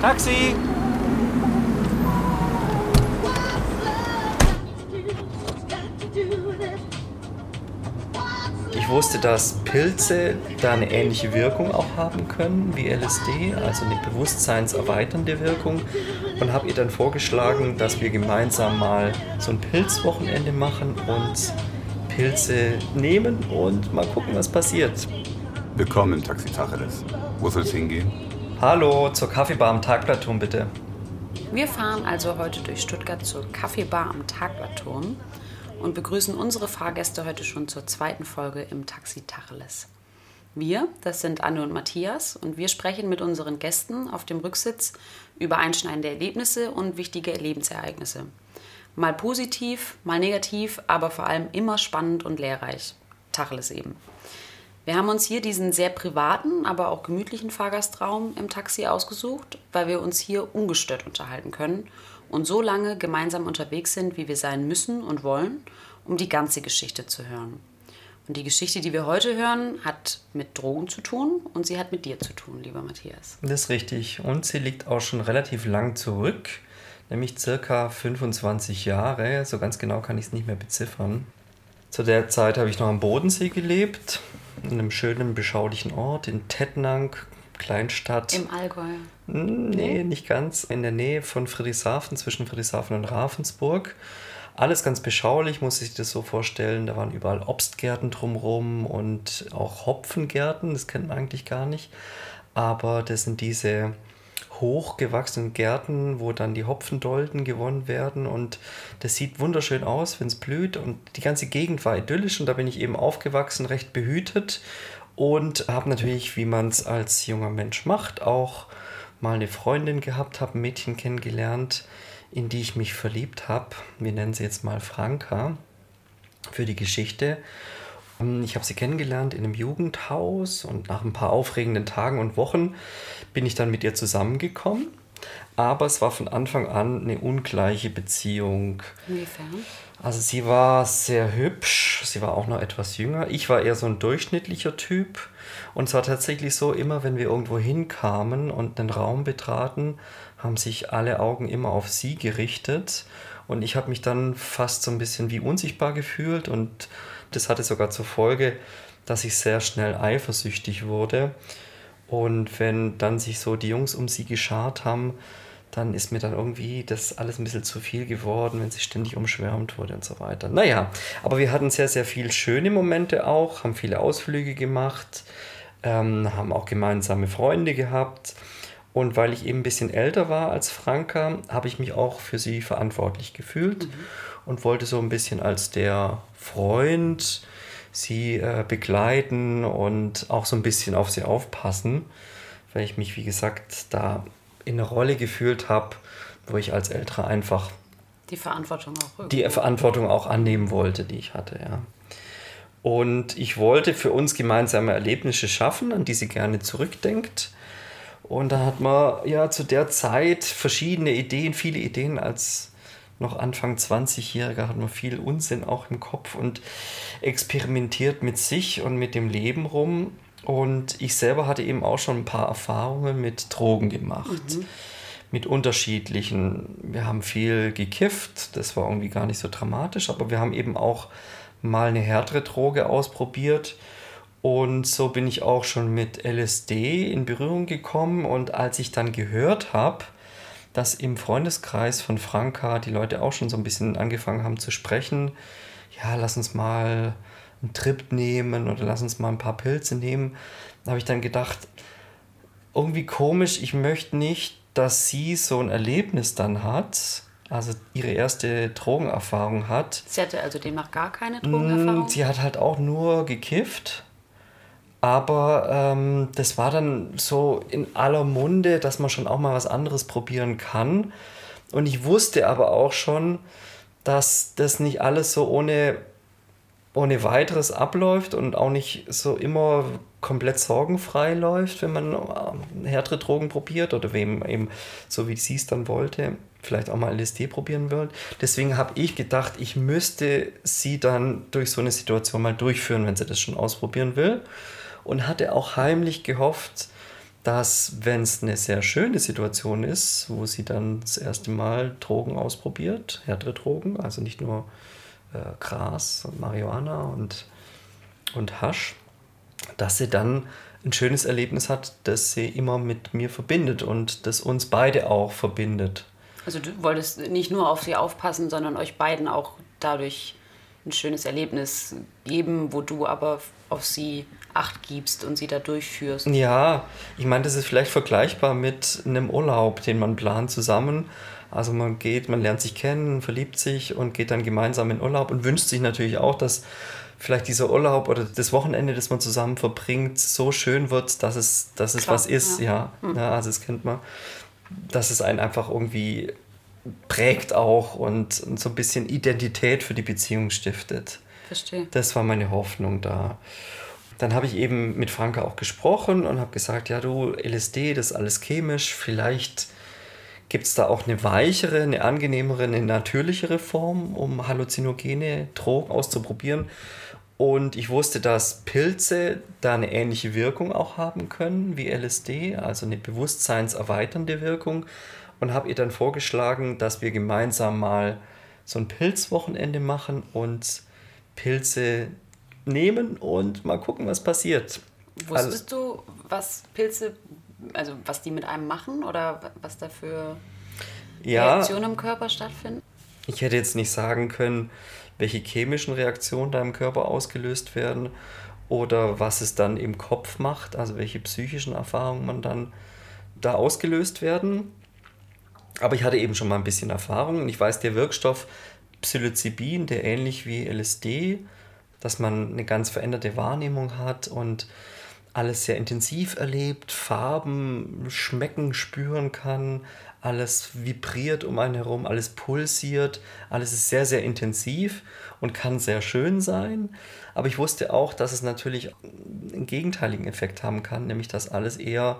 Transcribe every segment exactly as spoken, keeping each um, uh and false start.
Taxi! Ich wusste, dass Pilze da eine ähnliche Wirkung auch haben können wie L S D, also eine bewusstseinserweiternde Wirkung, und habe ihr dann vorgeschlagen, dass wir gemeinsam mal so ein Pilzwochenende machen und Pilze nehmen und mal gucken, was passiert. Willkommen im Taxi Tacheles. Wo soll es hingehen? Hallo, zur Kaffeebar am Tagblattturm bitte. Wir fahren also heute durch Stuttgart zur Kaffeebar am Tagblattturm und begrüßen unsere Fahrgäste heute schon zur zweiten Folge im Taxi Tacheles. Wir, das sind Anne und Matthias, und wir sprechen mit unseren Gästen auf dem Rücksitz über einschneidende Erlebnisse und wichtige Lebensereignisse. Mal positiv, mal negativ, aber vor allem immer spannend und lehrreich. Tacheles eben. Wir haben uns hier diesen sehr privaten, aber auch gemütlichen Fahrgastraum im Taxi ausgesucht, weil wir uns hier ungestört unterhalten können und so lange gemeinsam unterwegs sind, wie wir sein müssen und wollen, um die ganze Geschichte zu hören. Und die Geschichte, die wir heute hören, hat mit Drogen zu tun und sie hat mit dir zu tun, lieber Matthias. Das ist richtig. Und sie liegt auch schon relativ lang zurück, nämlich circa fünfundzwanzig Jahre. So ganz genau kann ich es nicht mehr beziffern. Zu der Zeit habe ich noch am Bodensee gelebt, in einem schönen, beschaulichen Ort in Tettnang, Kleinstadt. Im Allgäu? Nee, nicht ganz. In der Nähe von Friedrichshafen, zwischen Friedrichshafen und Ravensburg. Alles ganz beschaulich, muss ich das so vorstellen. Da waren überall Obstgärten drumherum und auch Hopfengärten, das kennt man eigentlich gar nicht. Aber das sind diese hochgewachsenen Gärten, wo dann die Hopfendolden gewonnen werden, und das sieht wunderschön aus, wenn es blüht, und die ganze Gegend war idyllisch, und da bin ich eben aufgewachsen, recht behütet, und habe natürlich, wie man es als junger Mensch macht, auch mal eine Freundin gehabt, habe ein Mädchen kennengelernt, in die ich mich verliebt habe. Wir nennen sie jetzt mal Franka für die Geschichte. Ich habe sie kennengelernt in einem Jugendhaus, und nach ein paar aufregenden Tagen und Wochen bin ich dann mit ihr zusammengekommen. Aber es war von Anfang an eine ungleiche Beziehung. Inwiefern? Also sie war sehr hübsch, sie war auch noch etwas jünger. Ich war eher so ein durchschnittlicher Typ. Und es war tatsächlich so, immer wenn wir irgendwo hinkamen und einen Raum betraten, haben sich alle Augen immer auf sie gerichtet. Und ich habe mich dann fast so ein bisschen wie unsichtbar gefühlt, und das hatte sogar zur Folge, dass ich sehr schnell eifersüchtig wurde. Und wenn dann sich so die Jungs um sie geschart haben, dann ist mir dann irgendwie das alles ein bisschen zu viel geworden, wenn sie ständig umschwärmt wurde und so weiter. Naja, aber wir hatten sehr, sehr viele schöne Momente auch, haben viele Ausflüge gemacht, ähm, haben auch gemeinsame Freunde gehabt. Und weil ich eben ein bisschen älter war als Franka, habe ich mich auch für sie verantwortlich gefühlt. Mhm. Und wollte so ein bisschen als der Freund sie äh, begleiten und auch so ein bisschen auf sie aufpassen, weil ich mich, wie gesagt, da in einer Rolle gefühlt habe, wo ich als Älterer einfach die Verantwortung auch irgendwo. die Verantwortung auch annehmen wollte, die ich hatte, ja. Und ich wollte für uns gemeinsame Erlebnisse schaffen, an die sie gerne zurückdenkt. Und da hat man ja zu der Zeit verschiedene Ideen, viele Ideen. Als noch Anfang zwanzigjähriger hat man viel Unsinn auch im Kopf und experimentiert mit sich und mit dem Leben rum. Und ich selber hatte eben auch schon ein paar Erfahrungen mit Drogen gemacht. Mhm. Mit unterschiedlichen. Wir haben viel gekifft, das war irgendwie gar nicht so dramatisch, aber wir haben eben auch mal eine härtere Droge ausprobiert. Und so bin ich auch schon mit L S D in Berührung gekommen. Und als ich dann gehört habe, dass im Freundeskreis von Franka die Leute auch schon so ein bisschen angefangen haben zu sprechen, ja, lass uns mal einen Trip nehmen oder lass uns mal ein paar Pilze nehmen, da habe ich dann gedacht, irgendwie komisch, ich möchte nicht, dass sie so ein Erlebnis dann hat, also ihre erste Drogenerfahrung hat. Sie hatte also demnach gar keine Drogenerfahrung? Sie hat halt auch nur gekifft. Aber ähm, das war dann so in aller Munde, dass man schon auch mal was anderes probieren kann. Und ich wusste aber auch schon, dass das nicht alles so ohne, ohne weiteres abläuft und auch nicht so immer komplett sorgenfrei läuft, wenn man härtere Drogen probiert oder wem eben, so wie sie es dann wollte, vielleicht auch mal L S D probieren will. Deswegen habe ich gedacht, ich müsste sie dann durch so eine Situation mal durchführen, wenn sie das schon ausprobieren will. Und hatte auch heimlich gehofft, dass, wenn es eine sehr schöne Situation ist, wo sie dann das erste Mal Drogen ausprobiert, härtere Drogen, also nicht nur äh, Gras und Marihuana und, und Hasch, dass sie dann ein schönes Erlebnis hat, das sie immer mit mir verbindet und das uns beide auch verbindet. Also du wolltest nicht nur auf sie aufpassen, sondern euch beiden auch dadurch ein schönes Erlebnis geben, wo du aber auf sie Acht gibst und sie da durchführst. Ja, ich meine, das ist vielleicht vergleichbar mit einem Urlaub, den man plant zusammen. Also man geht, man lernt sich kennen, verliebt sich und geht dann gemeinsam in Urlaub und wünscht sich natürlich auch, dass vielleicht dieser Urlaub oder das Wochenende, das man zusammen verbringt, so schön wird, dass es, dass es Klar, was ist. Ja, ja. Mhm. ja, also das kennt man. Dass es einen einfach irgendwie prägt auch und, und so ein bisschen Identität für die Beziehung stiftet. Verstehe. Das war meine Hoffnung da. Dann habe ich eben mit Franka auch gesprochen und habe gesagt, ja du, L S D, das ist alles chemisch, vielleicht gibt es da auch eine weichere, eine angenehmere, eine natürlichere Form, um halluzinogene Drogen auszuprobieren. Und ich wusste, dass Pilze da eine ähnliche Wirkung auch haben können wie L S D, also eine bewusstseinserweiternde Wirkung. Und habe ihr dann vorgeschlagen, dass wir gemeinsam mal so ein Pilzwochenende machen und Pilze nehmen und mal gucken, was passiert. Wusstest also, du, was Pilze, also was die mit einem machen oder was da für ja, Reaktionen im Körper stattfinden? Ich hätte jetzt nicht sagen können, welche chemischen Reaktionen da im Körper ausgelöst werden oder was es dann im Kopf macht, also welche psychischen Erfahrungen man dann da ausgelöst werden. Aber ich hatte eben schon mal ein bisschen Erfahrung und ich weiß, der Wirkstoff Psilocybin, der ähnlich wie L S D, dass man eine ganz veränderte Wahrnehmung hat und alles sehr intensiv erlebt, Farben schmecken, spüren kann, alles vibriert um einen herum, alles pulsiert, alles ist sehr, sehr intensiv und kann sehr schön sein. Aber ich wusste auch, dass es natürlich einen gegenteiligen Effekt haben kann, nämlich dass alles eher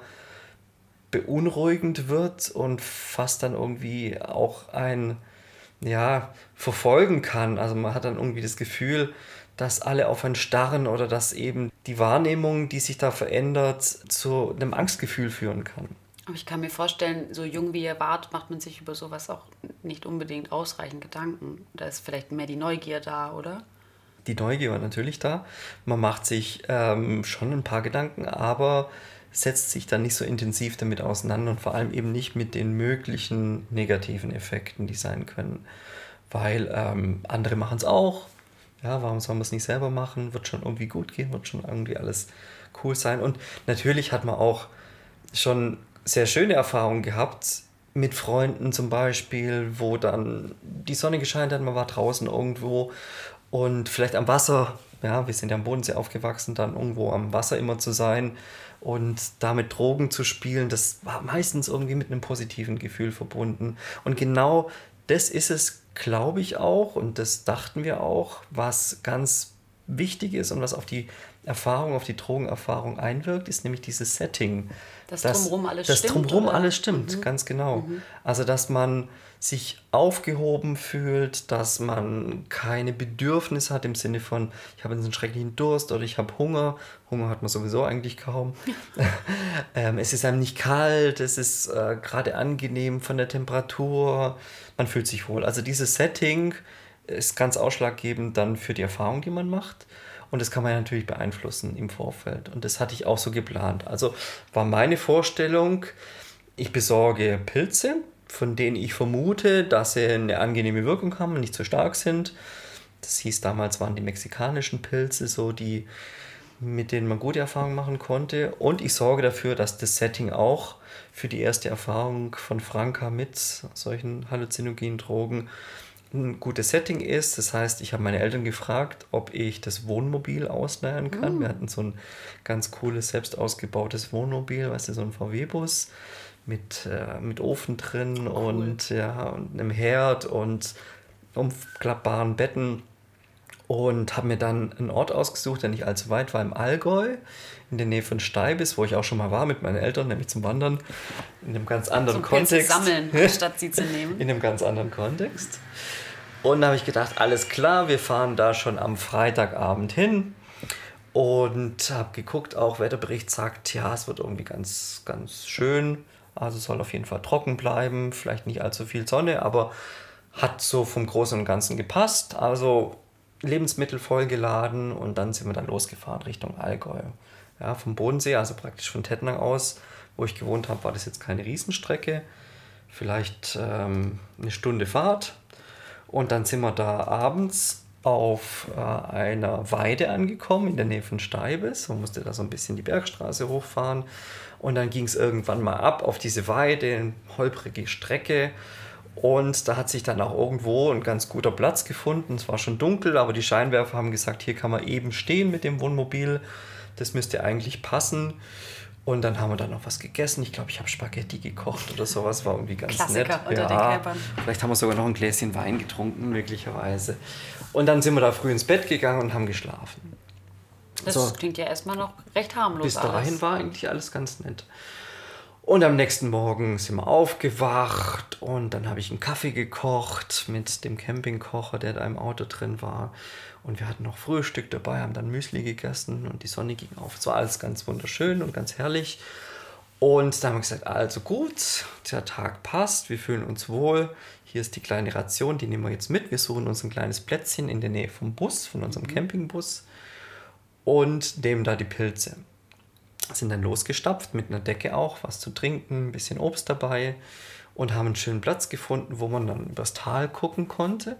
beunruhigend wird und fast dann irgendwie auch ein, ja, verfolgen kann. Also man hat dann irgendwie das Gefühl, dass alle auf einen starren oder dass eben die Wahrnehmung, die sich da verändert, zu einem Angstgefühl führen kann. Aber ich kann mir vorstellen, so jung wie ihr wart, macht man sich über sowas auch nicht unbedingt ausreichend Gedanken. Da ist vielleicht mehr die Neugier da, oder? Die Neugier war natürlich da. Man macht sich ähm, schon ein paar Gedanken, aber setzt sich dann nicht so intensiv damit auseinander und vor allem eben nicht mit den möglichen negativen Effekten, die sein können. Weil ähm, andere machen es auch. Ja, warum soll man es nicht selber machen? Wird schon irgendwie gut gehen, wird schon irgendwie alles cool sein. Und natürlich hat man auch schon sehr schöne Erfahrungen gehabt mit Freunden zum Beispiel, wo dann die Sonne gescheint hat, man war draußen irgendwo und vielleicht am Wasser, ja, wir sind ja am Bodensee aufgewachsen, dann irgendwo am Wasser immer zu sein und da mit Drogen zu spielen, das war meistens irgendwie mit einem positiven Gefühl verbunden. Und genau das ist es, glaube ich auch, und das dachten wir auch, was ganz wichtig ist und was auf die Erfahrung, auf die Drogenerfahrung einwirkt, ist nämlich dieses Setting. Das Drumherum alles das stimmt? Das Drumherum oder? alles stimmt, mhm. ganz genau. Mhm. Also, dass man sich aufgehoben fühlt, dass man keine Bedürfnisse hat im Sinne von, ich habe einen schrecklichen Durst oder ich habe Hunger. Hunger hat man sowieso eigentlich kaum. ähm, es ist einem nicht kalt, es ist äh, gerade angenehm von der Temperatur, man fühlt sich wohl. Also dieses Setting ist ganz ausschlaggebend dann für die Erfahrung, die man macht. Und das kann man ja natürlich beeinflussen im Vorfeld. Und das hatte ich auch so geplant. Also war meine Vorstellung, ich besorge Pilze, von denen ich vermute, dass sie eine angenehme Wirkung haben und nicht zu stark sind. Das hieß damals, waren die mexikanischen Pilze so, die, mit denen man gute Erfahrungen machen konnte. Und ich sorge dafür, dass das Setting auch für die erste Erfahrung von Franka mit solchen halluzinogenen Drogen ein gutes Setting ist. Das heißt, ich habe meine Eltern gefragt, ob ich das Wohnmobil ausleihen kann. Mm. Wir hatten so ein ganz cooles, selbst ausgebautes Wohnmobil, weißt du, so ein V W-Bus mit, äh, mit Ofen drin cool. und, ja, und einem Herd und umklappbaren Betten. Und habe mir dann einen Ort ausgesucht, der nicht allzu weit war, im Allgäu, in der Nähe von Steibis, wo ich auch schon mal war mit meinen Eltern, nämlich zum Wandern, in einem ganz anderen zum Kontext. Pilze sammeln, anstatt sie zu nehmen. In einem ganz anderen Kontext. Und da habe ich gedacht, alles klar, wir fahren da schon am Freitagabend hin. Und habe geguckt, auch Wetterbericht sagt, ja, es wird irgendwie ganz, ganz schön. Also soll auf jeden Fall trocken bleiben, vielleicht nicht allzu viel Sonne, aber hat so vom Großen und Ganzen gepasst. Also Lebensmittel vollgeladen und dann sind wir dann losgefahren Richtung Allgäu. Ja, vom Bodensee, also praktisch von Tettnang aus, wo ich gewohnt habe, war das jetzt keine Riesenstrecke. Vielleicht ähm, eine Stunde Fahrt. Und dann sind wir da abends auf äh, einer Weide angekommen, in der Nähe von Steibes. Man musste da so ein bisschen die Bergstraße hochfahren. Und dann ging es irgendwann mal ab auf diese Weide, eine holprige Strecke. Und da hat sich dann auch irgendwo ein ganz guter Platz gefunden. Es war schon dunkel, aber die Scheinwerfer haben gesagt, hier kann man eben stehen mit dem Wohnmobil. Das müsste eigentlich passen. Und dann haben wir dann noch was gegessen. Ich glaube, ich habe Spaghetti gekocht oder sowas. War irgendwie ganz Klassiker nett. Unter ja, den Campern. Vielleicht haben wir sogar noch ein Gläschen Wein getrunken, möglicherweise. Und dann sind wir da früh ins Bett gegangen und haben geschlafen. Das so, klingt ja erstmal noch recht harmlos. Bis dahin alles. war eigentlich alles ganz nett. Und am nächsten Morgen sind wir aufgewacht und dann habe ich einen Kaffee gekocht mit dem Campingkocher, der da im Auto drin war. Und wir hatten noch Frühstück dabei, haben dann Müsli gegessen und die Sonne ging auf. Es war alles ganz wunderschön und ganz herrlich. Und da haben wir gesagt, also gut, der Tag passt, wir fühlen uns wohl. Hier ist die kleine Ration, die nehmen wir jetzt mit. Wir suchen uns ein kleines Plätzchen in der Nähe vom Bus, von unserem Campingbus und nehmen da die Pilze. Sind dann losgestapft mit einer Decke auch, was zu trinken, ein bisschen Obst dabei und haben einen schönen Platz gefunden, wo man dann übers Tal gucken konnte.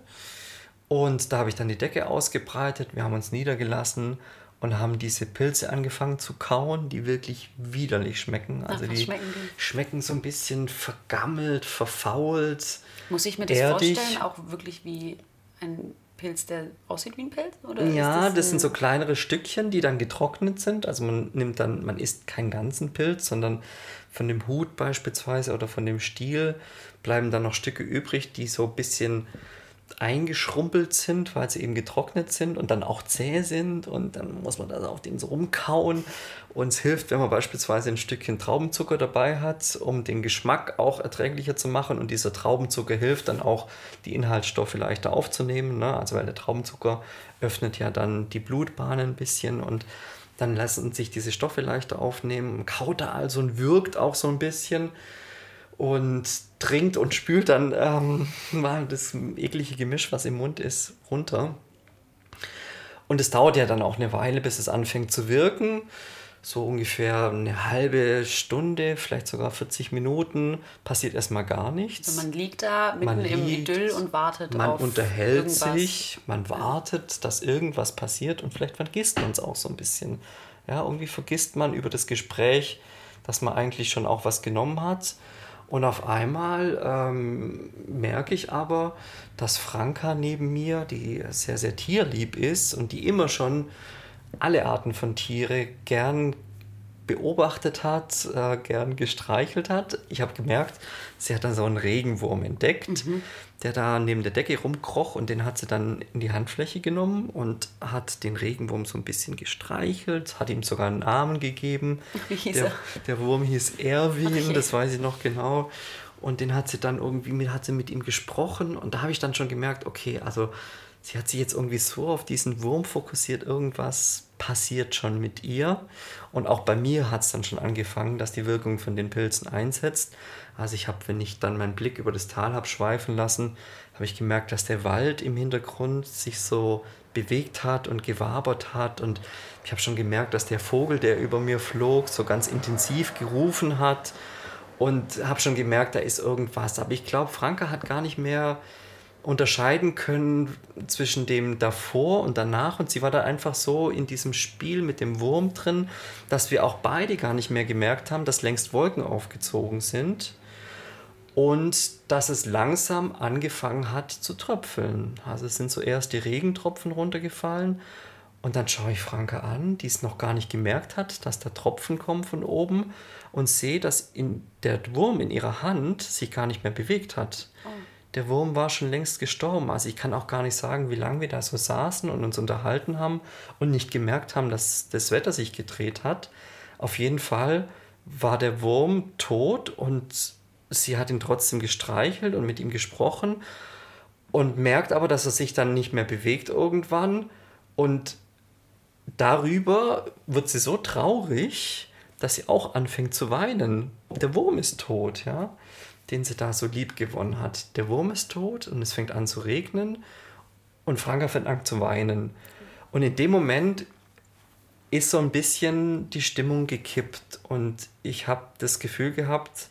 Und da habe ich dann die Decke ausgebreitet, wir haben uns niedergelassen und haben diese Pilze angefangen zu kauen, die wirklich widerlich schmecken. Also Ach, was die schmecken die? schmecken so ein bisschen vergammelt, verfault. Muss ich mir das erdig. vorstellen, auch wirklich wie ein Pilz, der aussieht wie ein Pilz? Oder Ja, ist das, das sind so kleinere Stückchen, die dann getrocknet sind. Also man nimmt dann, man isst keinen ganzen Pilz, sondern von dem Hut beispielsweise oder von dem Stiel bleiben dann noch Stücke übrig, die so ein bisschen eingeschrumpelt sind, weil sie eben getrocknet sind und dann auch zäh sind und dann muss man da auf den so rumkauen und es hilft, wenn man beispielsweise ein Stückchen Traubenzucker dabei hat, um den Geschmack auch erträglicher zu machen und dieser Traubenzucker hilft dann auch, die Inhaltsstoffe leichter aufzunehmen, ne? Also weil der Traubenzucker öffnet ja dann die Blutbahnen ein bisschen und dann lassen sich diese Stoffe leichter aufnehmen, kaut da also und wirkt auch so ein bisschen und trinkt und spült dann ähm, mal das eklige Gemisch, was im Mund ist, runter. Und es dauert ja dann auch eine Weile, bis es anfängt zu wirken. So ungefähr eine halbe Stunde, vielleicht sogar vierzig Minuten, passiert erstmal gar nichts. Also man liegt da mitten Man im liegt, Idyll und wartet man auf unterhält irgendwas. sich, man wartet, dass irgendwas passiert und vielleicht vergisst man es auch so ein bisschen. Ja, irgendwie vergisst man über das Gespräch, dass man eigentlich schon auch was genommen hat. Und auf einmal ähm, merke ich aber, dass Franka neben mir, die sehr, sehr tierlieb ist und die immer schon alle Arten von Tiere gern beobachtet hat, äh, gern gestreichelt hat. Ich habe gemerkt, sie hat dann so einen Regenwurm entdeckt, mhm. der da neben der Decke rumkroch und den hat sie dann in die Handfläche genommen und hat den Regenwurm so ein bisschen gestreichelt, hat ihm sogar einen Namen gegeben. Wie hieß der, er? der Wurm hieß Erwin, Okay. Das weiß ich noch genau. Und den hat sie dann irgendwie, hat sie mit ihm gesprochen und da habe ich dann schon gemerkt, okay, also sie hat sich jetzt irgendwie so auf diesen Wurm fokussiert, irgendwas passiert schon mit ihr. Und auch bei mir hat es dann schon angefangen, dass die Wirkung von den Pilzen einsetzt. Also ich habe, wenn ich dann meinen Blick über das Tal habe schweifen lassen, habe ich gemerkt, dass der Wald im Hintergrund sich so bewegt hat und gewabert hat. Und ich habe schon gemerkt, dass der Vogel, der über mir flog, so ganz intensiv gerufen hat. Und habe schon gemerkt, da ist irgendwas. Aber ich glaube, Franka hat gar nicht mehr unterscheiden können zwischen dem davor und danach und sie war da einfach so in diesem Spiel mit dem Wurm drin, dass wir auch beide gar nicht mehr gemerkt haben, dass längst Wolken aufgezogen sind und dass es langsam angefangen hat zu tröpfeln. Also es sind so erst die Regentropfen runtergefallen und dann schaue ich Franka an, die es noch gar nicht gemerkt hat, dass da Tropfen kommen von oben und sehe, dass in der Wurm in ihrer Hand sich gar nicht mehr bewegt hat. Oh. Der Wurm war schon längst gestorben. Also ich kann auch gar nicht sagen, wie lange wir da so saßen und uns unterhalten haben und nicht gemerkt haben, dass das Wetter sich gedreht hat. Auf jeden Fall war der Wurm tot und sie hat ihn trotzdem gestreichelt und mit ihm gesprochen und merkt aber, dass er sich dann nicht mehr bewegt irgendwann und darüber wird sie so traurig, dass sie auch anfängt zu weinen. Der Wurm ist tot, ja, den sie da so lieb gewonnen hat. Der Wurm ist tot und es fängt an zu regnen und Franka fängt an zu weinen. Und in dem Moment ist so ein bisschen die Stimmung gekippt und ich habe das Gefühl gehabt,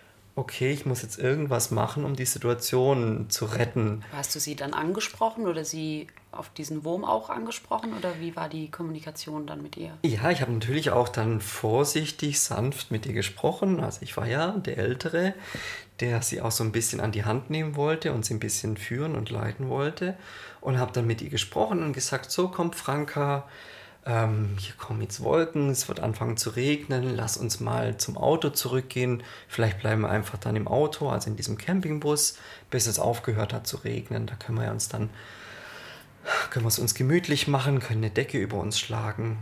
okay, ich muss jetzt irgendwas machen, um die Situation zu retten. Hast du sie dann angesprochen oder sie auf diesen Wurm auch angesprochen oder wie war die Kommunikation dann mit ihr? Ja, ich habe natürlich auch dann vorsichtig, sanft mit ihr gesprochen. Also ich war ja der Ältere, der sie auch so ein bisschen an die Hand nehmen wollte und sie ein bisschen führen und leiten wollte. Und habe dann mit ihr gesprochen und gesagt, so kommt Franka, ähm, hier kommen jetzt Wolken, es wird anfangen zu regnen, lass uns mal zum Auto zurückgehen. Vielleicht bleiben wir einfach dann im Auto, also in diesem Campingbus, bis es aufgehört hat zu regnen. Da können wir uns dann, können wir es uns gemütlich machen, können eine Decke über uns schlagen.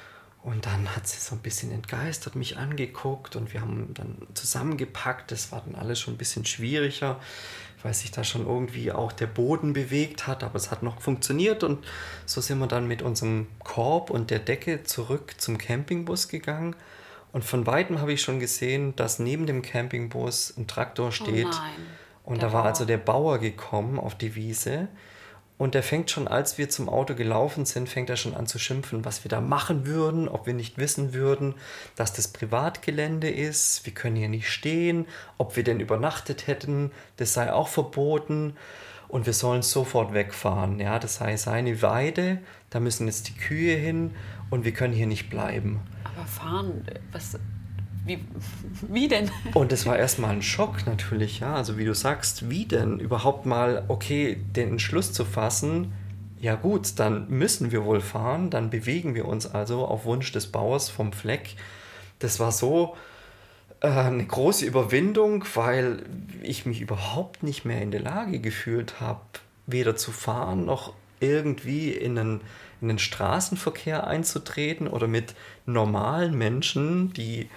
Und dann hat sie so ein bisschen entgeistert mich angeguckt und wir haben dann zusammengepackt. Das war dann alles schon ein bisschen schwieriger, weil sich da schon irgendwie auch der Boden bewegt hat, aber es hat noch funktioniert und so sind wir dann mit unserem Korb und der Decke zurück zum Campingbus gegangen und von Weitem habe ich schon gesehen, dass neben dem Campingbus ein Traktor steht. Oh nein, und der da war Bauer. also der Bauer gekommen auf die Wiese und der fängt schon, als wir zum Auto gelaufen sind, fängt er schon an zu schimpfen, was wir da machen würden, ob wir nicht wissen würden, dass das Privatgelände ist, wir können hier nicht stehen, ob wir denn übernachtet hätten, das sei auch verboten und wir sollen sofort wegfahren. Ja, das sei seine Weide, da müssen jetzt die Kühe hin und wir können hier nicht bleiben. Aber fahren, was, wie, wie denn? Und es war erstmal ein Schock natürlich, ja, also wie du sagst, wie denn überhaupt mal, okay, den Entschluss zu fassen, ja gut, dann müssen wir wohl fahren, dann bewegen wir uns also auf Wunsch des Bauers vom Fleck. Das war so äh, eine große Überwindung, weil ich mich überhaupt nicht mehr in der Lage gefühlt habe, weder zu fahren noch irgendwie in einen, in den Straßenverkehr einzutreten oder mit normalen Menschen, die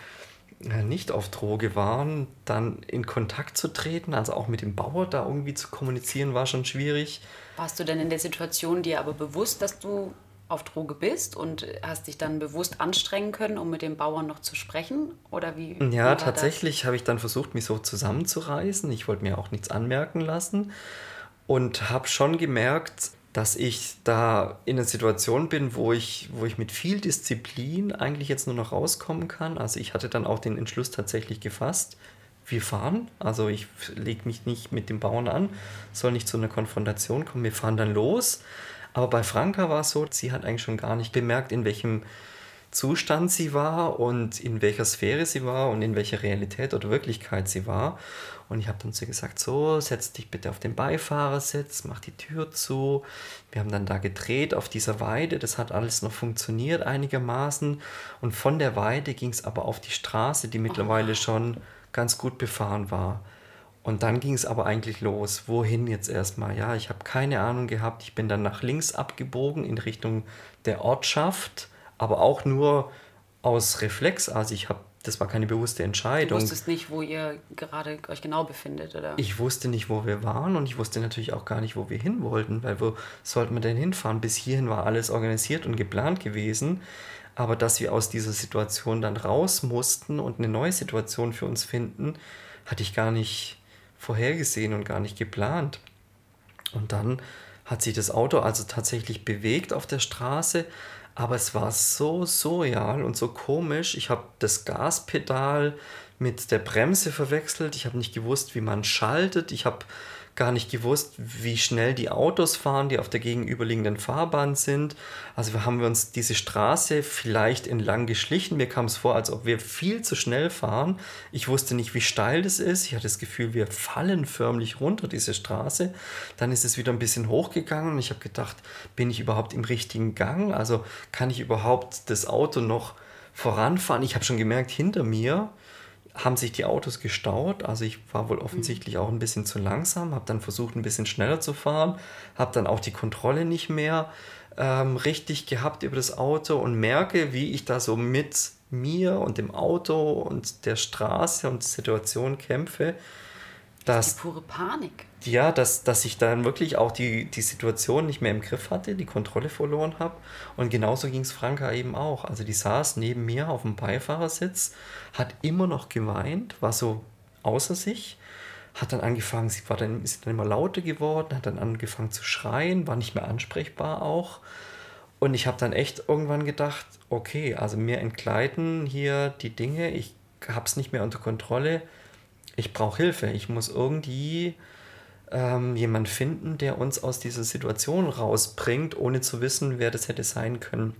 nicht auf Droge waren, dann in Kontakt zu treten, also auch mit dem Bauer da irgendwie zu kommunizieren, war schon schwierig. Warst du denn in der Situation dir aber bewusst, dass du auf Droge bist und hast dich dann bewusst anstrengen können, um mit dem Bauern noch zu sprechen? Oder wie? wie Ja, war tatsächlich habe ich dann versucht, mich so zusammenzureißen. Ich wollte mir auch nichts anmerken lassen und habe schon gemerkt, dass ich da in einer Situation bin, wo ich, wo ich mit viel Disziplin eigentlich jetzt nur noch rauskommen kann. Also ich hatte dann auch den Entschluss tatsächlich gefasst, wir fahren. Also ich lege mich nicht mit dem Bauern an, soll nicht zu einer Konfrontation kommen, wir fahren dann los. Aber bei Franka war es so, sie hat eigentlich schon gar nicht bemerkt, in welchem Zustand sie war und in welcher Sphäre sie war und in welcher Realität oder Wirklichkeit sie war. Und ich habe dann zu ihr gesagt, so, setz dich bitte auf den Beifahrersitz, mach die Tür zu. Wir haben dann da gedreht auf dieser Weide, das hat alles noch funktioniert einigermaßen. Und von der Weide ging es aber auf die Straße, die mittlerweile schon ganz gut befahren war. Und dann ging es aber eigentlich los. Wohin jetzt erstmal? Ja, ich habe keine Ahnung gehabt. Ich bin dann nach links abgebogen in Richtung der Ortschaft, aber auch nur aus Reflex. Also ich habe, das war keine bewusste Entscheidung. Du wusstest nicht, wo ihr gerade euch genau befindet, oder? Ich wusste nicht, wo wir waren und ich wusste natürlich auch gar nicht, wo wir hin wollten, weil wo sollten wir denn hinfahren? Bis hierhin war alles organisiert und geplant gewesen, aber dass wir aus dieser Situation dann raus mussten und eine neue Situation für uns finden, hatte ich gar nicht vorhergesehen und gar nicht geplant. Und dann hat sich das Auto also tatsächlich bewegt auf der Straße, aber es war so surreal und so komisch. Ich habe das Gaspedal mit der Bremse verwechselt. Ich habe nicht gewusst, wie man schaltet. Ich habe gar nicht gewusst, wie schnell die Autos fahren, die auf der gegenüberliegenden Fahrbahn sind. Also wir haben wir uns diese Straße vielleicht entlang geschlichen. Mir kam es vor, als ob wir viel zu schnell fahren. Ich wusste nicht, wie steil das ist. Ich hatte das Gefühl, wir fallen förmlich runter, diese Straße. Dann ist es wieder ein bisschen hochgegangen und ich habe gedacht, bin ich überhaupt im richtigen Gang? Also kann ich überhaupt das Auto noch voranfahren? Ich habe schon gemerkt, hinter mir haben sich die Autos gestaut, also ich war wohl offensichtlich auch ein bisschen zu langsam, habe dann versucht, ein bisschen schneller zu fahren, habe dann auch die Kontrolle nicht mehr ähm, richtig gehabt über das Auto und merke, wie ich da so mit mir und dem Auto und der Straße und der Situation kämpfe, Das ist die pure Panik. Ja, dass, dass ich dann wirklich auch die, die Situation nicht mehr im Griff hatte, die Kontrolle verloren habe. Und genauso ging es Franka eben auch. Also die saß neben mir auf dem Beifahrersitz, hat immer noch geweint, war so außer sich, hat dann angefangen, sie war dann, ist dann immer lauter geworden, hat dann angefangen zu schreien, war nicht mehr ansprechbar auch. Und ich habe dann echt irgendwann gedacht, okay, also mir entgleiten hier die Dinge, ich habe es nicht mehr unter Kontrolle, ich brauche Hilfe, ich muss irgendwie ähm, jemanden finden, der uns aus dieser Situation rausbringt, ohne zu wissen, wer das hätte sein können.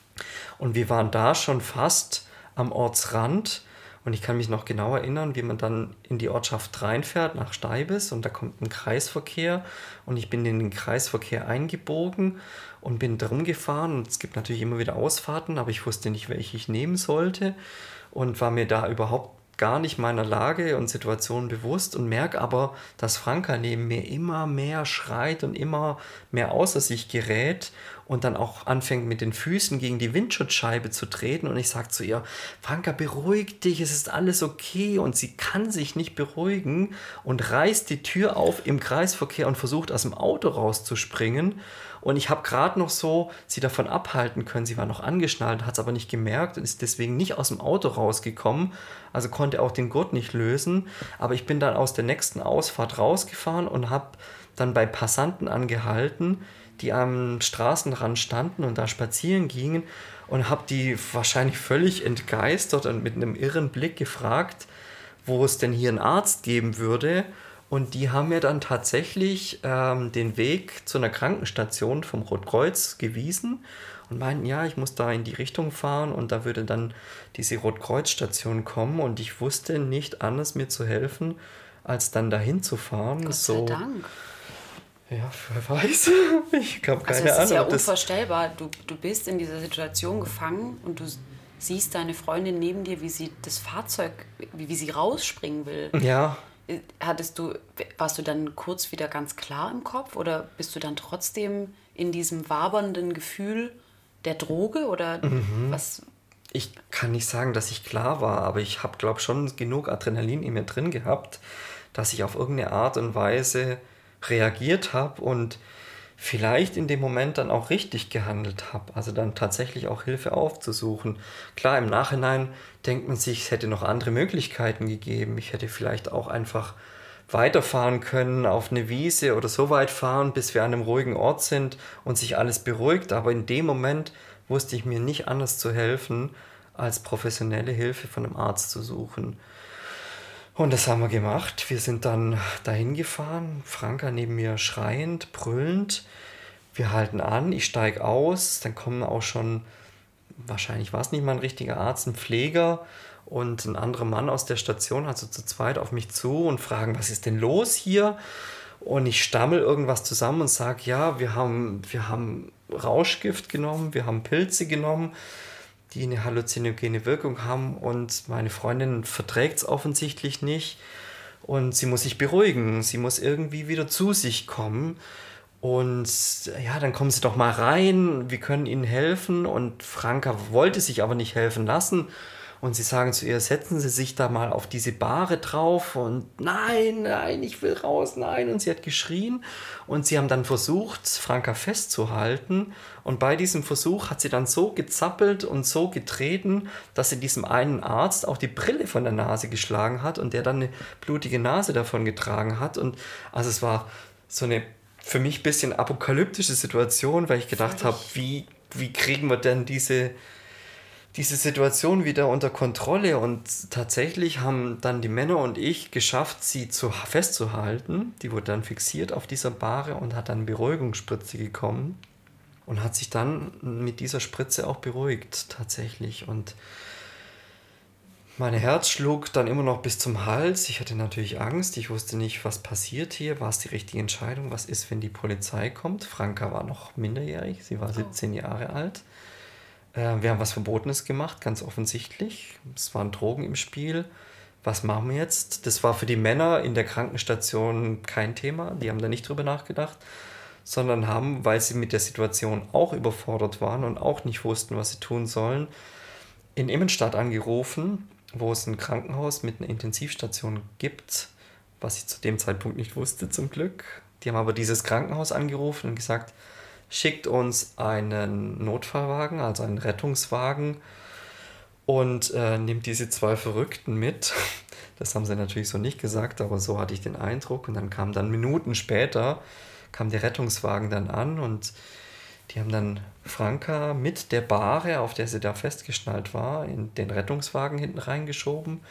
Und wir waren da schon fast am Ortsrand und ich kann mich noch genau erinnern, wie man dann in die Ortschaft reinfährt nach Steibes und da kommt ein Kreisverkehr und ich bin in den Kreisverkehr eingebogen und bin drum gefahren und es gibt natürlich immer wieder Ausfahrten, aber ich wusste nicht, welche ich nehmen sollte und war mir da überhaupt gar nicht meiner Lage und Situation bewusst und merke aber, dass Franka neben mir immer mehr schreit und immer mehr außer sich gerät und dann auch anfängt mit den Füßen gegen die Windschutzscheibe zu treten und ich sage zu ihr, Franka, beruhig dich, es ist alles okay und sie kann sich nicht beruhigen und reißt die Tür auf im Kreisverkehr und versucht aus dem Auto rauszuspringen und ich habe gerade noch so sie davon abhalten können, sie war noch angeschnallt, hat es aber nicht gemerkt und ist deswegen nicht aus dem Auto rausgekommen, also konnte auch den Gurt nicht lösen, aber ich bin dann aus der nächsten Ausfahrt rausgefahren und habe dann bei Passanten angehalten, die am Straßenrand standen und da spazieren gingen und habe die wahrscheinlich völlig entgeistert und mit einem irren Blick gefragt, wo es denn hier einen Arzt geben würde. Und die haben mir dann tatsächlich ähm, den Weg zu einer Krankenstation vom Rotkreuz gewiesen und meinten, ja, ich muss da in die Richtung fahren und da würde dann diese Rotkreuzstation kommen und ich wusste nicht anders, mir zu helfen, als dann dahin zu fahren. Gott sei so, Dank. Ja, wer weiß. Ich habe keine also es ist Ahnung. ja unvorstellbar. Du, du bist in dieser Situation gefangen und du siehst deine Freundin neben dir, wie sie das Fahrzeug, wie, wie sie rausspringen will. Ja. Hattest du, warst du dann kurz wieder ganz klar im Kopf oder bist du dann trotzdem in diesem wabernden Gefühl der Droge oder mhm. was? Ich kann nicht sagen, dass ich klar war, aber ich habe, glaube ich, schon genug Adrenalin in mir drin gehabt, dass ich auf irgendeine Art und Weise reagiert habe und vielleicht in dem Moment dann auch richtig gehandelt habe, also dann tatsächlich auch Hilfe aufzusuchen. Klar, im Nachhinein denkt man sich, es hätte noch andere Möglichkeiten gegeben. Ich hätte vielleicht auch einfach weiterfahren können, auf eine Wiese oder so weit fahren, bis wir an einem ruhigen Ort sind und sich alles beruhigt. Aber in dem Moment wusste ich mir nicht anders zu helfen, als professionelle Hilfe von einem Arzt zu suchen. Und das haben wir gemacht. Wir sind dann dahin gefahren, Franka neben mir schreiend, brüllend. Wir halten an, ich steige aus, dann kommen auch schon, wahrscheinlich war es nicht mal ein richtiger Arzt, ein Pfleger und ein anderer Mann aus der Station, also zu zweit auf mich zu und fragen, was ist denn los hier? Und ich stammel irgendwas zusammen und sage, ja, wir haben, wir haben Rauschgift genommen, wir haben Pilze genommen, die eine halluzinogene Wirkung haben und meine Freundin verträgt es offensichtlich nicht und sie muss sich beruhigen, sie muss irgendwie wieder zu sich kommen und ja, dann kommen Sie doch mal rein, wir können Ihnen helfen und Franka wollte sich aber nicht helfen lassen und sie sagen zu ihr, setzen Sie sich da mal auf diese Bahre drauf und nein, nein, ich will raus, nein und sie hat geschrien und sie haben dann versucht, Franka festzuhalten und bei diesem Versuch hat sie dann so gezappelt und so getreten, dass sie diesem einen Arzt auch die Brille von der Nase geschlagen hat und der dann eine blutige Nase davon getragen hat und also es war so eine für mich ein bisschen apokalyptische Situation, weil ich gedacht habe, wie, wie kriegen wir denn diese diese Situation wieder unter Kontrolle und tatsächlich haben dann die Männer und ich geschafft, sie zu, festzuhalten. Die wurde dann fixiert auf dieser Bahre und hat dann Beruhigungsspritze bekommen und hat sich dann mit dieser Spritze auch beruhigt tatsächlich und mein Herz schlug dann immer noch bis zum Hals. Ich hatte natürlich Angst. Ich wusste nicht, was passiert hier. War es die richtige Entscheidung? Was ist, wenn die Polizei kommt? Franka war noch minderjährig. Sie war siebzehn Jahre alt. Wir haben was Verbotenes gemacht, ganz offensichtlich. Es waren Drogen im Spiel. Was machen wir jetzt? Das war für die Männer in der Krankenstation kein Thema. Die haben da nicht drüber nachgedacht, sondern haben, weil sie mit der Situation auch überfordert waren und auch nicht wussten, was sie tun sollen, in Immenstadt angerufen, wo es ein Krankenhaus mit einer Intensivstation gibt, was ich zu dem Zeitpunkt nicht wusste, zum Glück. Die haben aber dieses Krankenhaus angerufen und gesagt, schickt uns einen Notfallwagen, also einen Rettungswagen und äh, nehmt diese zwei Verrückten mit. Das haben sie natürlich so nicht gesagt, aber so hatte ich den Eindruck. Und dann kam dann Minuten später, kam der Rettungswagen dann an und die haben dann Franka mit der Bahre, auf der sie da festgeschnallt war, in den Rettungswagen hinten reingeschoben.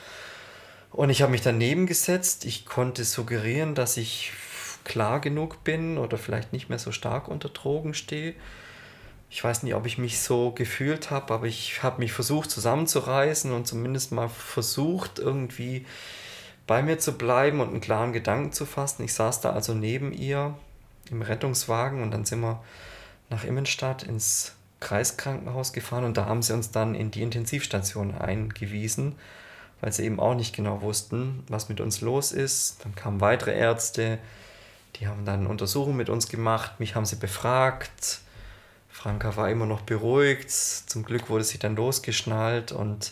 Und ich habe mich daneben gesetzt. Ich konnte suggerieren, dass ich klar genug bin oder vielleicht nicht mehr so stark unter Drogen stehe. Ich weiß nicht, ob ich mich so gefühlt habe, aber ich habe mich versucht zusammenzureißen und zumindest mal versucht, irgendwie bei mir zu bleiben und einen klaren Gedanken zu fassen. Ich saß da also neben ihr im Rettungswagen und dann sind wir nach Immenstadt ins Kreiskrankenhaus gefahren und da haben sie uns dann in die Intensivstation eingewiesen, weil sie eben auch nicht genau wussten, was mit uns los ist. Dann kamen weitere Ärzte, die haben dann Untersuchungen mit uns gemacht, mich haben sie befragt. Franka war immer noch beruhigt, zum Glück wurde sie dann losgeschnallt und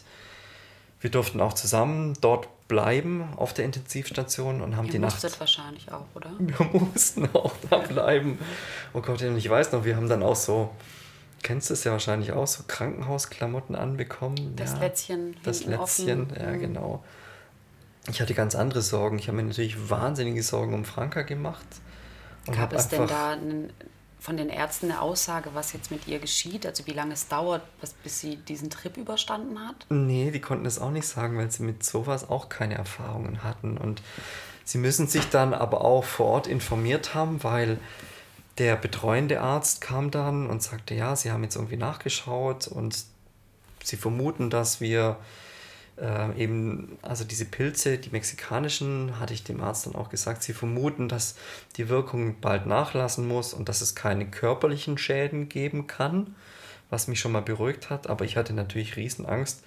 wir durften auch zusammen dort bleiben auf der Intensivstation und haben Ihr die Nacht... musstet wahrscheinlich auch, oder? Wir mussten auch da bleiben. Oh Gott, und ich weiß noch, wir haben dann auch so, kennst du es ja wahrscheinlich auch, so Krankenhausklamotten anbekommen. Das ja, Lätzchen Das hinten Lätzchen, offen. ja Mhm. genau. Ich hatte ganz andere Sorgen. Ich habe mir natürlich wahnsinnige Sorgen um Franka gemacht. Und Gab hab es denn einfach- da einen, von den Ärzten eine Aussage, was jetzt mit ihr geschieht? Also wie lange es dauert, bis, bis sie diesen Trip überstanden hat? Nee, die konnten es auch nicht sagen, weil sie mit sowas auch keine Erfahrungen hatten. Und sie müssen sich dann aber auch vor Ort informiert haben, weil der betreuende Arzt kam dann und sagte, ja, sie haben jetzt irgendwie nachgeschaut und sie vermuten, dass wir äh, eben, also diese Pilze, die mexikanischen, hatte ich dem Arzt dann auch gesagt, sie vermuten, dass die Wirkung bald nachlassen muss und dass es keine körperlichen Schäden geben kann, was mich schon mal beruhigt hat. Aber ich hatte natürlich Riesenangst,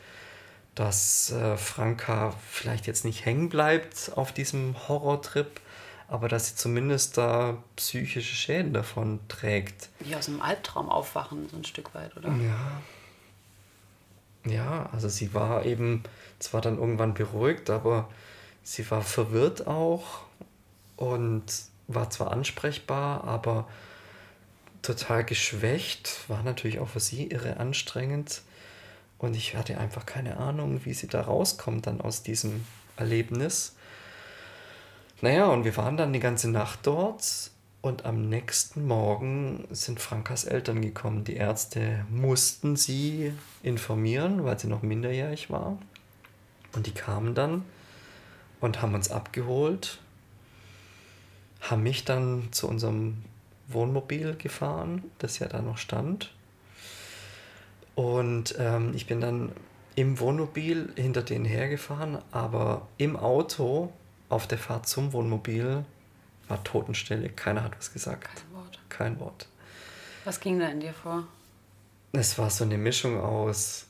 dass äh, Franka vielleicht jetzt nicht hängen bleibt auf diesem Horrortrip, aber dass sie zumindest da psychische Schäden davon trägt. Wie aus einem Albtraum aufwachen, so ein Stück weit, oder? Ja. Ja, also sie war eben zwar dann irgendwann beruhigt, aber sie war verwirrt auch und war zwar ansprechbar, aber total geschwächt. War natürlich auch für sie irre anstrengend. Und ich hatte einfach keine Ahnung, wie sie da rauskommt dann aus diesem Erlebnis. Naja, und wir waren dann die ganze Nacht dort und am nächsten Morgen sind Frankas Eltern gekommen. Die Ärzte mussten sie informieren, weil sie noch minderjährig war. Und die kamen dann und haben uns abgeholt, haben mich dann zu unserem Wohnmobil gefahren, das ja da noch stand. Und ähm, ich bin dann im Wohnmobil hinter denen hergefahren, aber im Auto auf der Fahrt zum Wohnmobil war Totenstille. Keiner hat was gesagt. Kein Wort. Kein Wort. Was ging da in dir vor? Es war so eine Mischung aus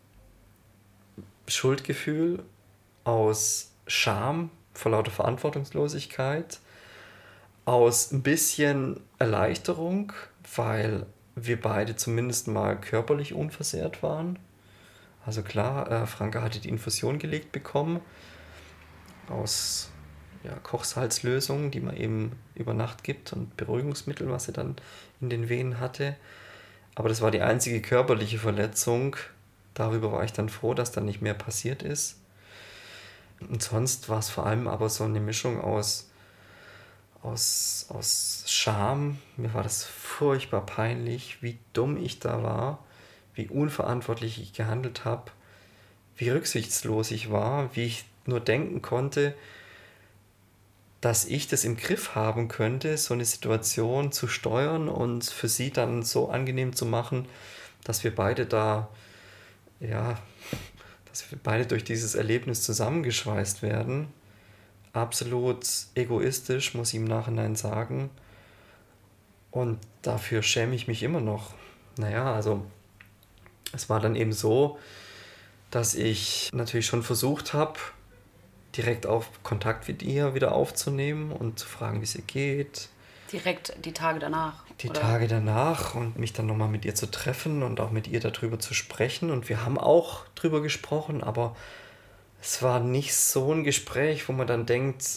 Schuldgefühl, aus Scham vor lauter Verantwortungslosigkeit, aus ein bisschen Erleichterung, weil wir beide zumindest mal körperlich unversehrt waren. Also klar, äh, Franka hatte die Infusion gelegt bekommen aus ja, Kochsalzlösung, die man eben über Nacht gibt und Beruhigungsmittel, was sie dann in den Venen hatte. Aber das war die einzige körperliche Verletzung. Darüber war ich dann froh, dass dann nicht mehr passiert ist. Und sonst war es vor allem aber so eine Mischung aus, aus, aus Scham. Mir war das furchtbar peinlich, wie dumm ich da war, wie unverantwortlich ich gehandelt habe, wie rücksichtslos ich war, wie ich nur denken konnte, dass ich das im Griff haben könnte, so eine Situation zu steuern und für sie dann so angenehm zu machen, dass wir beide da, ja, dass wir beide durch dieses Erlebnis zusammengeschweißt werden. Absolut egoistisch, muss ich im Nachhinein sagen. Und dafür schäme ich mich immer noch. Naja, also es war dann eben so, dass ich natürlich schon versucht habe, direkt auf Kontakt mit ihr wieder aufzunehmen und zu fragen, wie es ihr geht. Direkt die Tage danach? Die oder? Tage danach und mich dann nochmal mit ihr zu treffen und auch mit ihr darüber zu sprechen. Und wir haben auch drüber gesprochen, aber es war nicht so ein Gespräch, wo man dann denkt,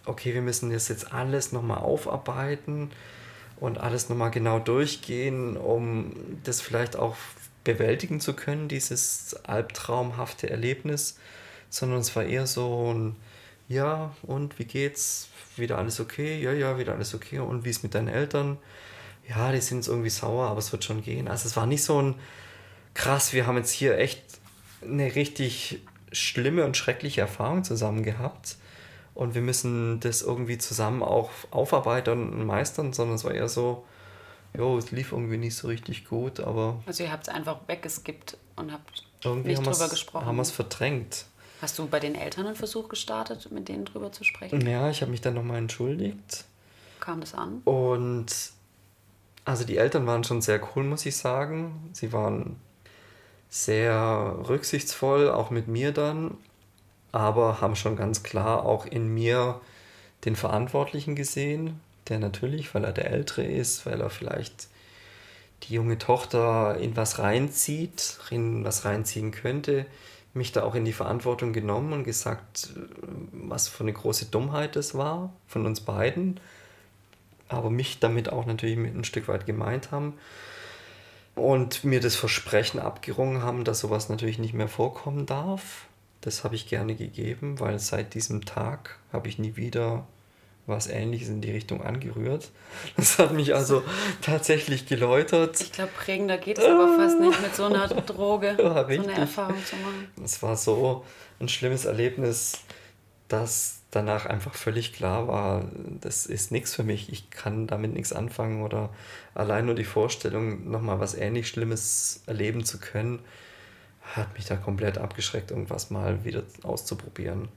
okay, wir müssen das jetzt alles nochmal aufarbeiten und alles nochmal genau durchgehen, um das vielleicht auch bewältigen zu können, dieses albtraumhafte Erlebnis, sondern es war eher so ein, ja, und wie geht's? Wieder alles okay? Ja, ja, wieder alles okay. Und wie ist mit deinen Eltern? Ja, die sind jetzt irgendwie sauer, aber es wird schon gehen. Also es war nicht so ein, krass, wir haben jetzt hier echt eine richtig schlimme und schreckliche Erfahrung zusammen gehabt und wir müssen das irgendwie zusammen auch aufarbeiten und meistern, sondern es war eher so, jo, es lief irgendwie nicht so richtig gut, aber... Also ihr habt es einfach weggeskippt und habt irgendwie nicht haben drüber wir's, gesprochen. haben wir es verdrängt. Hast du bei den Eltern einen Versuch gestartet, mit denen drüber zu sprechen? Ja, ich habe mich dann nochmal entschuldigt. Kam das an? Und also die Eltern waren schon sehr cool, muss ich sagen. Sie waren sehr rücksichtsvoll, auch mit mir dann, aber haben schon ganz klar auch in mir den Verantwortlichen gesehen, der natürlich, weil er der Ältere ist, weil er vielleicht die junge Tochter in was reinzieht, in was reinziehen könnte, mich da auch in die Verantwortung genommen und gesagt, was für eine große Dummheit das war von uns beiden, aber mich damit auch natürlich mit ein Stück weit gemeint haben und mir das Versprechen abgerungen haben, dass sowas natürlich nicht mehr vorkommen darf. Das habe ich gerne gegeben, weil seit diesem Tag habe ich nie wieder was Ähnliches in die Richtung angerührt. Das hat mich also tatsächlich geläutert. Ich glaube, prägender geht es aber fast nicht mit so einer Droge, Ja, so richtig. eine Erfahrung zu machen. Es war so ein schlimmes Erlebnis, dass danach einfach völlig klar war, das ist nichts für mich, ich kann damit nichts anfangen oder allein nur die Vorstellung, nochmal was ähnlich Schlimmes erleben zu können, hat mich da komplett abgeschreckt, irgendwas mal wieder auszuprobieren.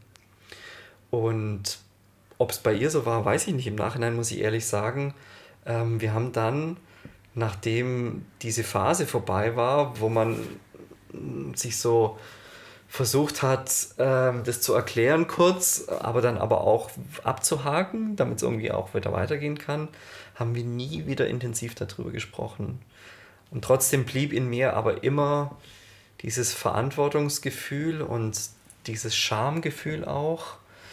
Und ob es bei ihr so war, weiß ich nicht. Im Nachhinein muss ich ehrlich sagen, ähm, wir haben dann, nachdem diese Phase vorbei war, wo man sich so versucht hat, ähm, das zu erklären kurz, aber dann aber auch abzuhaken, damit es irgendwie auch wieder weitergehen kann, haben wir nie wieder intensiv darüber gesprochen. Und trotzdem blieb in mir aber immer dieses Verantwortungsgefühl und dieses Schamgefühl auch.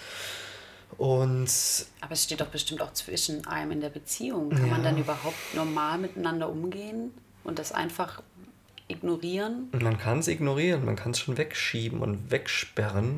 Und aber es steht doch bestimmt auch zwischen einem in der Beziehung. Kann Ja. man dann überhaupt normal miteinander umgehen und das einfach ignorieren? man kann es ignorieren, man kann es schon wegschieben und wegsperren.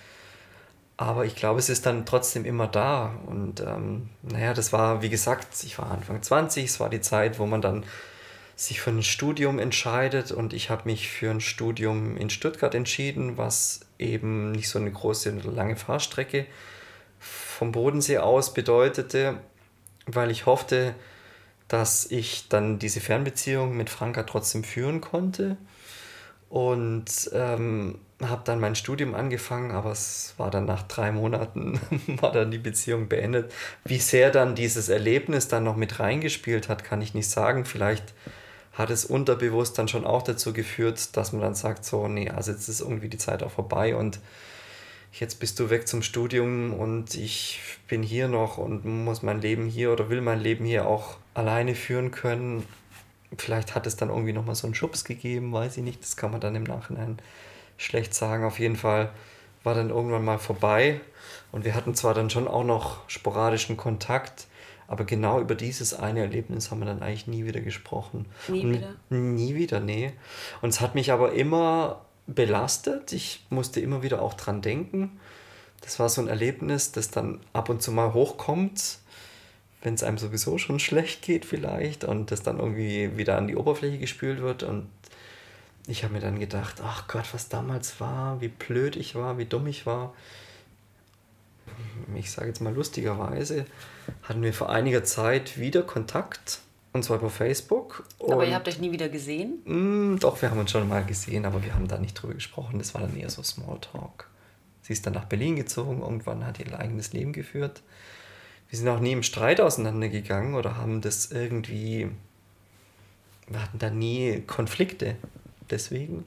Aber ich glaube, es ist dann trotzdem immer da. Und ähm, naja, das war, wie gesagt, ich war Anfang zwanzig, es war die Zeit, wo man dann sich für ein Studium entscheidet. Und ich habe mich für ein Studium in Stuttgart entschieden, was eben nicht so eine große, lange Fahrstrecke vom Bodensee aus bedeutete, weil ich hoffte, dass ich dann diese Fernbeziehung mit Franka trotzdem führen konnte. Und ähm, habe dann mein Studium angefangen, aber es war dann nach drei Monaten, war dann die Beziehung beendet. Wie sehr dann dieses Erlebnis dann noch mit reingespielt hat, kann ich nicht sagen. Vielleicht hat es unterbewusst dann schon auch dazu geführt, dass man dann sagt, so, nee, also jetzt ist irgendwie die Zeit auch vorbei und jetzt bist du weg zum Studium und ich bin hier noch und muss mein Leben hier oder will mein Leben hier auch alleine führen können. Vielleicht hat es dann irgendwie nochmal so einen Schubs gegeben, weiß ich nicht. Das kann man dann im Nachhinein schlecht sagen. Auf jeden Fall war dann irgendwann mal vorbei und wir hatten zwar dann schon auch noch sporadischen Kontakt, aber genau über dieses eine Erlebnis haben wir dann eigentlich nie wieder gesprochen. Nie und wieder? Nie wieder, nee. Und es hat mich aber immer belastet. Ich musste immer wieder auch dran denken. Das war so ein Erlebnis, das dann ab und zu mal hochkommt, wenn es einem sowieso schon schlecht geht vielleicht und das dann irgendwie wieder an die Oberfläche gespült wird. Und ich habe mir dann gedacht, ach Gott, was damals war, wie blöd ich war, wie dumm ich war. Ich sage jetzt mal lustigerweise, hatten wir vor einiger Zeit wieder Kontakt, und zwar über Facebook. Aber und ihr habt euch nie wieder gesehen? Mh, doch, wir haben uns schon mal gesehen, aber wir haben da nicht drüber gesprochen. Das war dann eher so Smalltalk. Sie ist dann nach Berlin gezogen, irgendwann hat ihr eigenes Leben geführt. Wir sind auch nie im Streit auseinandergegangen oder haben das irgendwie... Wir hatten da nie Konflikte, deswegen.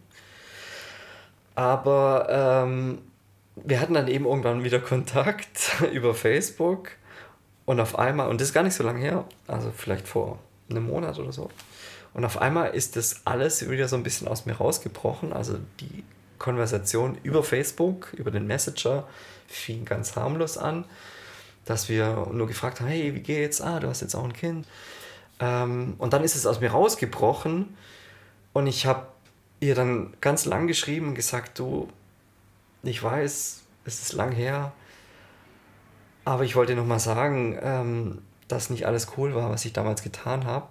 Aber ähm, wir hatten dann eben irgendwann wieder Kontakt über Facebook und auf einmal, und das ist gar nicht so lange her, also vielleicht vor einem Monat oder so, und auf einmal ist das alles wieder so ein bisschen aus mir rausgebrochen, also die Konversation über Facebook, über den Messenger, fing ganz harmlos an dass wir nur gefragt haben, hey, wie geht's? Ah, du hast jetzt auch ein Kind. Ähm, und dann ist es aus mir rausgebrochen und ich habe ihr dann ganz lang geschrieben und gesagt, du, ich weiß, es ist lang her, aber ich wollte noch mal sagen, ähm, dass nicht alles cool war, was ich damals getan habe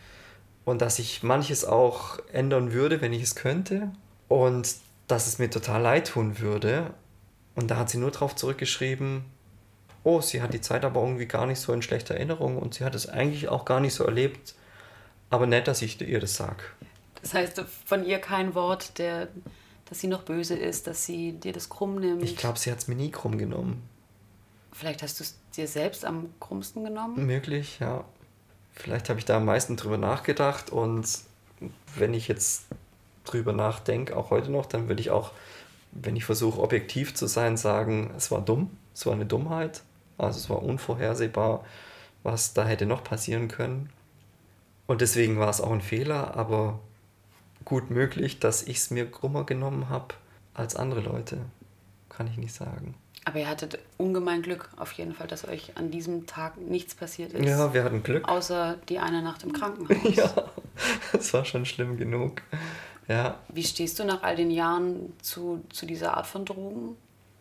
und dass ich manches auch ändern würde, wenn ich es könnte und dass es mir total leid tun würde. Und da hat sie nur drauf zurückgeschrieben, oh, sie hat die Zeit aber irgendwie gar nicht so in schlechter Erinnerung und sie hat es eigentlich auch gar nicht so erlebt, aber nett, dass ich ihr das sage. Das heißt, von ihr kein Wort, der, dass sie noch böse ist, dass sie dir das krumm nimmt? Ich glaube, sie hat es mir nie krumm genommen. Vielleicht hast du es dir selbst am krummsten genommen? Möglich, ja. Vielleicht habe ich da am meisten drüber nachgedacht und wenn ich jetzt drüber nachdenke, auch heute noch, dann würde ich auch, wenn ich versuche, objektiv zu sein, sagen, es war dumm, es war eine Dummheit, also es war unvorhersehbar, was da hätte noch passieren können. Und deswegen war es auch ein Fehler, aber gut möglich, dass ich es mir krummer genommen habe als andere Leute, kann ich nicht sagen. Aber ihr hattet ungemein Glück, auf jeden Fall, dass euch an diesem Tag nichts passiert ist. Ja, wir hatten Glück. Außer die eine Nacht im Krankenhaus. Ja, das war schon schlimm genug. Ja. Wie stehst du nach all den Jahren zu, zu dieser Art von Drogen?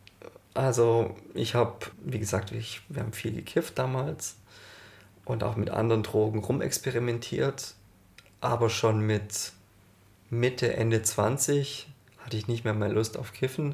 Also ich habe, wie gesagt, ich, wir haben viel gekifft damals und auch mit anderen Drogen rumexperimentiert, aber schon mit Mitte, Ende zwanzig hatte ich nicht mehr mehr Lust auf Kiffen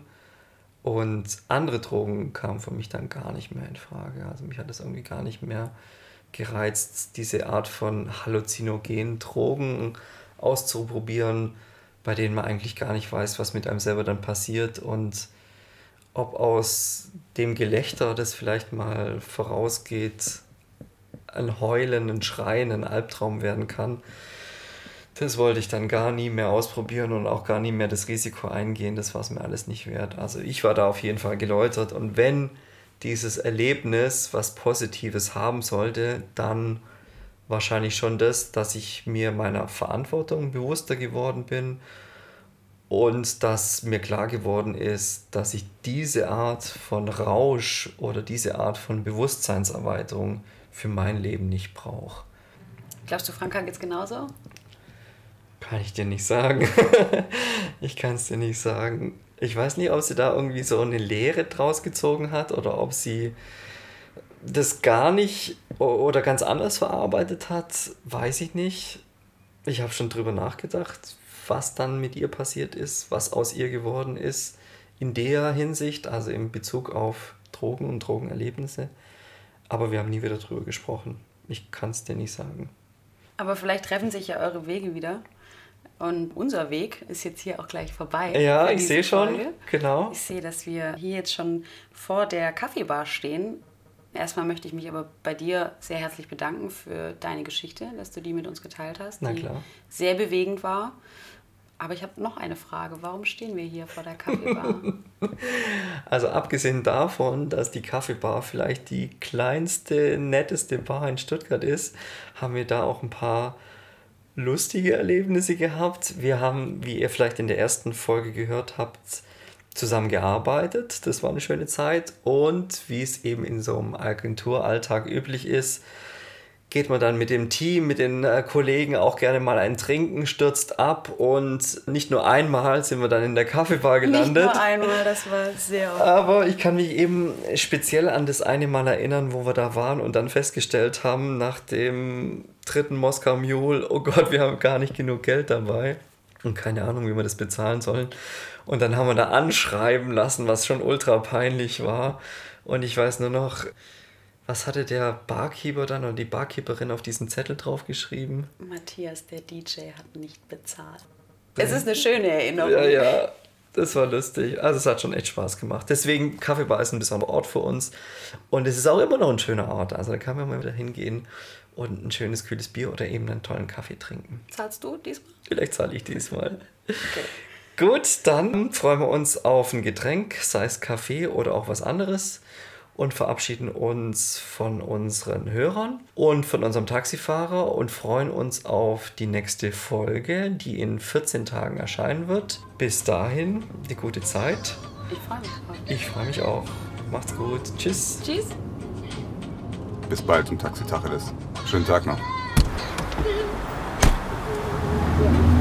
und andere Drogen kamen für mich dann gar nicht mehr in Frage. Also mich hat das irgendwie gar nicht mehr gereizt, diese Art von halluzinogenen Drogen auszuprobieren, bei denen man eigentlich gar nicht weiß, was mit einem selber dann passiert und ob aus dem Gelächter, das vielleicht mal vorausgeht, ein Heulen, ein Schreien, ein Albtraum werden kann. Das wollte ich dann gar nie mehr ausprobieren und auch gar nie mehr das Risiko eingehen. Das war es mir alles nicht wert. Also ich war da auf jeden Fall geläutert. Und wenn dieses Erlebnis was Positives haben sollte, dann wahrscheinlich schon das, dass ich mir meiner Verantwortung bewusster geworden bin und dass mir klar geworden ist, dass ich diese Art von Rausch oder diese Art von Bewusstseinserweiterung für mein Leben nicht brauche. Glaubst du, Franka geht's genauso? Kann ich dir nicht sagen. Ich kann es dir nicht sagen. Ich weiß nicht, ob sie da irgendwie so eine Lehre draus gezogen hat oder ob sie das gar nicht oder ganz anders verarbeitet hat, weiß ich nicht. Ich habe schon drüber nachgedacht, was dann mit ihr passiert ist, was aus ihr geworden ist in der Hinsicht, also in Bezug auf Drogen und Drogenerlebnisse. Aber wir haben nie wieder drüber gesprochen. Ich kann es dir nicht sagen. Aber vielleicht treffen sich ja eure Wege wieder. Und unser Weg ist jetzt hier auch gleich vorbei. Ja, ich sehe schon, genau. Ich sehe, dass wir hier jetzt schon vor der Kaffeebar stehen. Erstmal möchte ich mich aber bei dir sehr herzlich bedanken für deine Geschichte, dass du die mit uns geteilt hast, Na die klar. sehr bewegend war. Aber ich habe noch eine Frage. Warum stehen wir hier vor der Kaffeebar? Also abgesehen davon, dass die Kaffeebar vielleicht die kleinste, netteste Bar in Stuttgart ist, haben wir da auch ein paar lustige Erlebnisse gehabt. Wir haben, wie ihr vielleicht in der ersten Folge gehört habt, zusammen gearbeitet. Das war eine schöne Zeit. Und wie es eben in so einem Agenturalltag üblich ist, geht man dann mit dem Team, mit den äh, Kollegen auch gerne mal ein Trinken, stürzt ab und nicht nur einmal sind wir dann in der Kaffeebar gelandet. Nicht nur einmal, das war sehr oft. Aber ich kann mich eben speziell an das eine Mal erinnern, wo wir da waren und dann festgestellt haben, nach dem dritten Moskau Mule, oh Gott, wir haben gar nicht genug Geld dabei und keine Ahnung, wie wir das bezahlen sollen. Und dann haben wir da anschreiben lassen, was schon ultra peinlich war. Und ich weiß nur noch, was hatte der Barkeeper dann oder die Barkeeperin auf diesen Zettel draufgeschrieben? Matthias, der D J, hat nicht bezahlt. Es ist eine schöne Erinnerung. Ja, ja, das war lustig. Also es hat schon echt Spaß gemacht. Deswegen, Kaffeebar ist ein besonderer Ort für uns. Und es ist auch immer noch ein schöner Ort. Also da kann man mal wieder hingehen und ein schönes, kühles Bier oder eben einen tollen Kaffee trinken. Zahlst du diesmal? Vielleicht zahle ich diesmal. Okay. Gut, dann freuen wir uns auf ein Getränk, sei es Kaffee oder auch was anderes. Und verabschieden uns von unseren Hörern und von unserem Taxifahrer und freuen uns auf die nächste Folge, die in vierzehn Tagen erscheinen wird. Bis dahin, die gute Zeit. Ich freue mich drauf. Ich freue mich auch. Macht's gut. Tschüss. Tschüss. Bis bald im Taxi Tacheles. Schönen Tag noch. Ja.